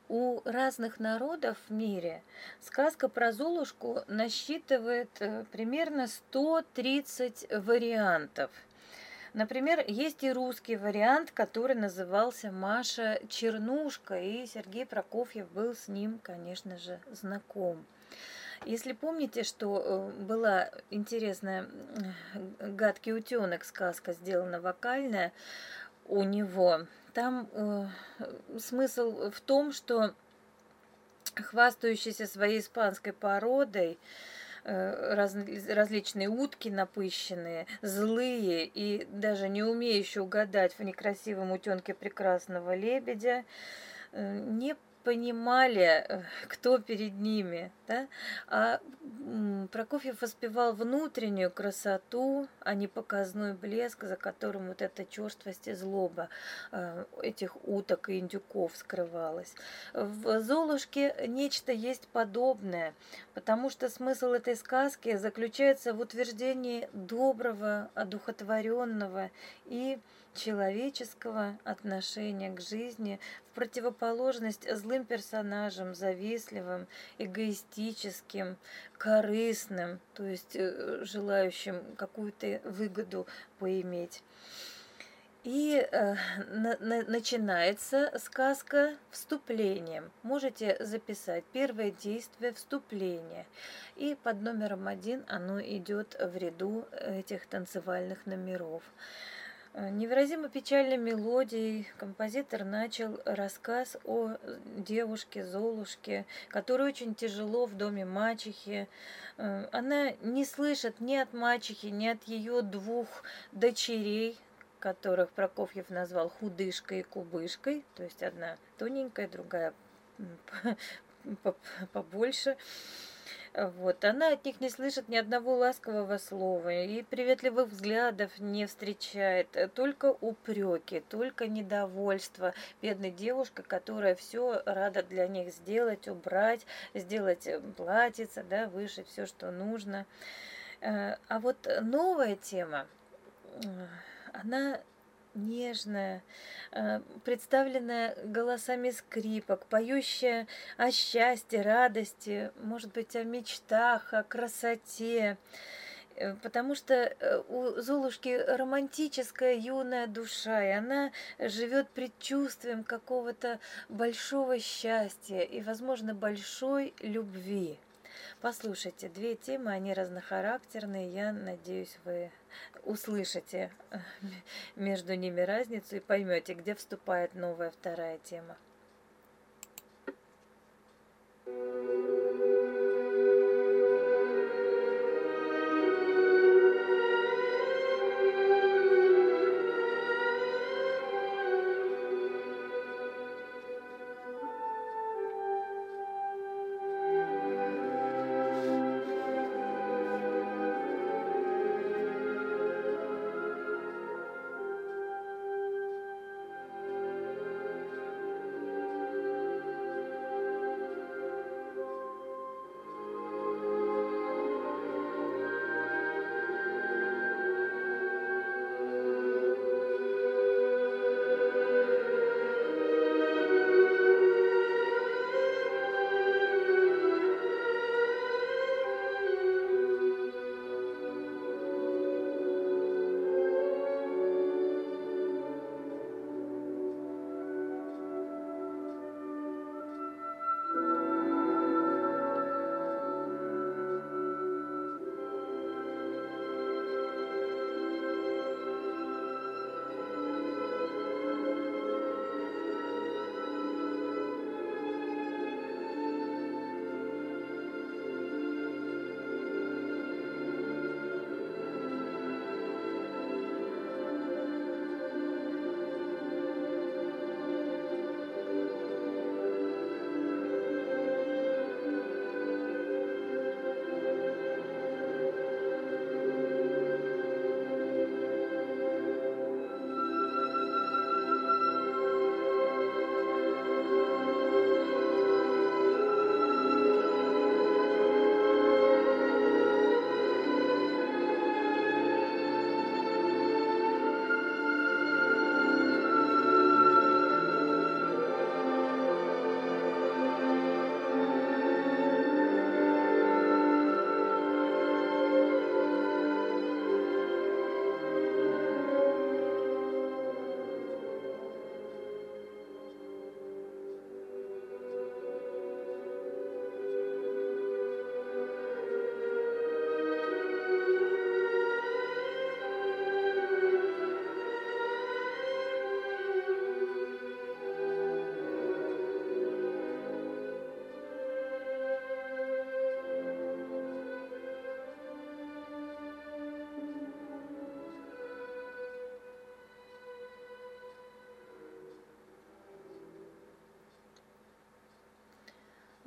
У разных народов в мире сказка про Золушку насчитывает примерно 130 вариантов. Например, есть и русский вариант, который назывался «Маша Чернушка», и Сергей Прокофьев был с ним, конечно же, знаком. Если помните, что была интересная «Гадкий утенок» сказка, сделана вокальная у него, там смысл в том, что хвастающийся своей испанской породой, различные утки напыщенные, злые и даже не умеющие угадать в некрасивом утенке прекрасного лебедя, не понимали, кто перед ними, да? А Прокофьев воспевал внутреннюю красоту, а не показной блеск, за которым вот эта черствость и злоба этих уток и индюков скрывалась. В «Золушке» нечто есть подобное, потому что смысл этой сказки заключается в утверждении доброго, одухотворенного и человеческого отношения к жизни в противоположность злым персонажам, завистливым, эгоистическим, корыстным, то есть желающим какую-то выгоду поиметь. И начинается сказка вступлением. Можете записать первое действие вступление. И под номером 1 оно идет в ряду этих танцевальных номеров. Невыразимо печальной мелодией композитор начал рассказ о девушке Золушке, которой очень тяжело в доме мачехи. Она не слышит ни от мачехи, ни от ее двух дочерей, которых Прокофьев назвал худышкой и кубышкой, то есть одна тоненькая, другая побольше. Вот. Она от них не слышит ни одного ласкового слова и приветливых взглядов не встречает, только упреки, только недовольство. Бедная девушка, которая все рада для них сделать, убрать, сделать платьице, да, вышить все, что нужно. А вот новая тема, она нежная, представленная голосами скрипок, поющая о счастье, радости, может быть, о мечтах, о красоте. Потому что у Золушки романтическая юная душа, и она живет предчувствием какого-то большого счастья и, возможно, большой любви. Послушайте, две темы, они разнохарактерные. Я надеюсь, вы услышите между ними разницу и поймете, где вступает новая вторая тема.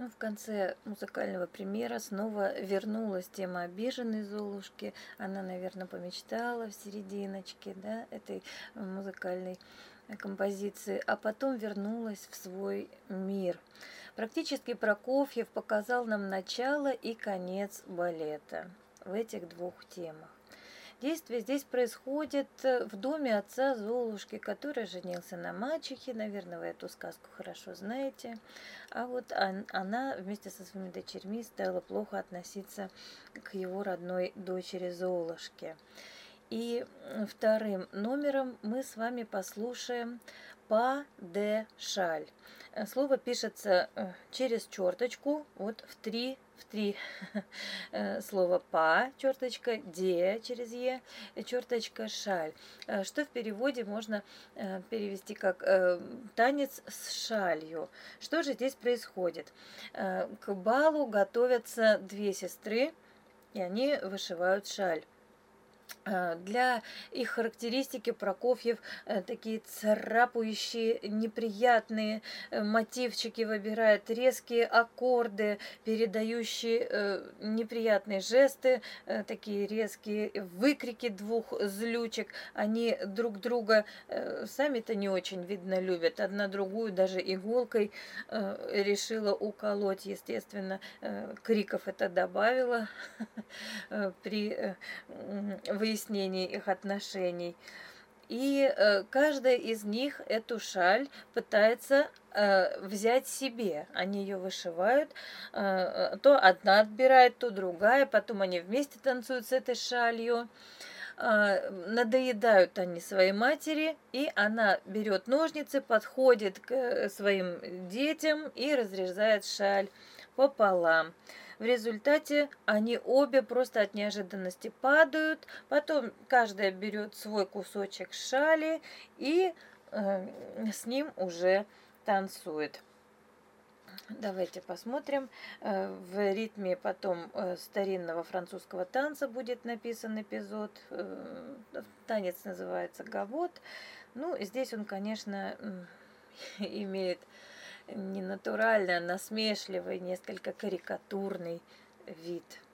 Ну, в конце музыкального примера снова вернулась тема обиженной Золушки. Она, наверное, помечтала в серединочке, да, этой музыкальной композиции, а потом вернулась в свой мир. Практически Прокофьев показал нам начало и конец балета в этих двух темах. Действие здесь происходит в доме отца Золушки, который женился на мачехе. Наверное, вы эту сказку хорошо знаете. А вот она вместе со своими дочерьми стала плохо относиться к его родной дочери Золушке. И вторым номером мы с вами послушаем «Па де шаль». Слово пишется через черточку, вот в три слово «па», черточка, «де» через «е», черточка «шаль», что в переводе можно перевести как «танец с шалью». Что же здесь происходит? К балу готовятся две сестры, и они вышивают шаль. Для их характеристики Прокофьев такие царапающие, неприятные мотивчики выбирает, резкие аккорды, передающие неприятные жесты, такие резкие выкрики двух злючек. Они друг друга сами-то не очень, видно, любят. Одна другую даже иголкой решила уколоть, естественно, криков это добавило при выяснении их отношений. И каждая из них эту шаль пытается взять себе. Они ее вышивают, то одна отбирает, то другая, потом они вместе танцуют с этой шалью. Надоедают они своей матери, и она берет ножницы, подходит к своим детям и разрезает шаль пополам. В результате они обе просто от неожиданности падают, потом каждая берет свой кусочек шали и с ним уже танцует. Давайте посмотрим. В ритме потом старинного французского танца будет написан эпизод. Танец называется «Гавот». Ну, здесь он, конечно, имеет ненатуральный, а насмешливый, несколько карикатурный вид.